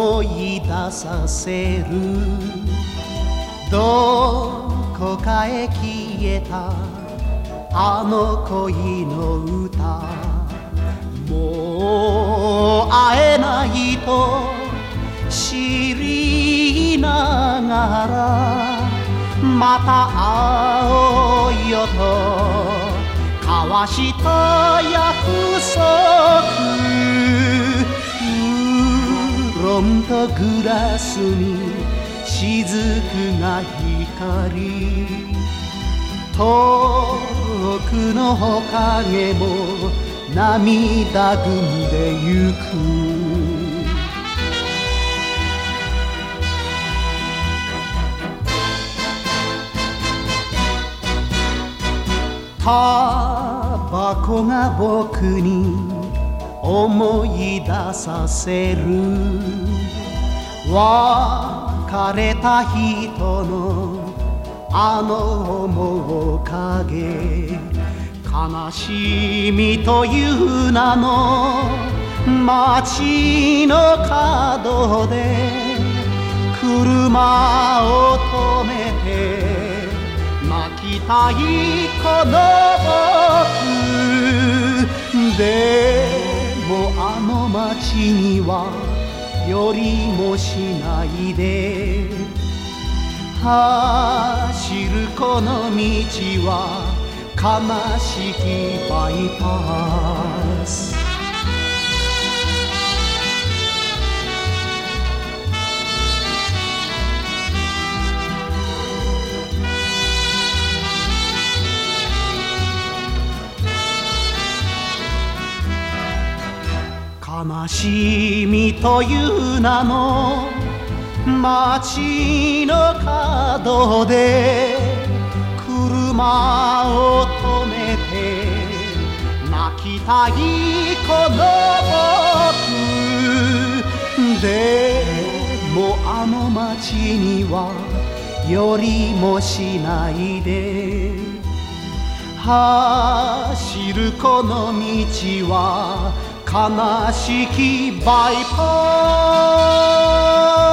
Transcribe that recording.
思い出させる。どこかへ消えたあの恋の歌、もう会えないと知りながら、また会おうよと交わした約束。ウーロンとグラスに雫が光り、遠くの木陰も涙ぐんでゆく。タバコが僕に思い出させる。別れた人のあの面影、悲しみという名の街の角で車を止めて泣きたいこの僕でも、あの街には寄りもしないで、走るこの道は悲しきバイパス。悲しみという名の街の角で車を止めて泣きたいこの僕でも、あの街には寄りもしないで、走るこの道は悲しきバイパス。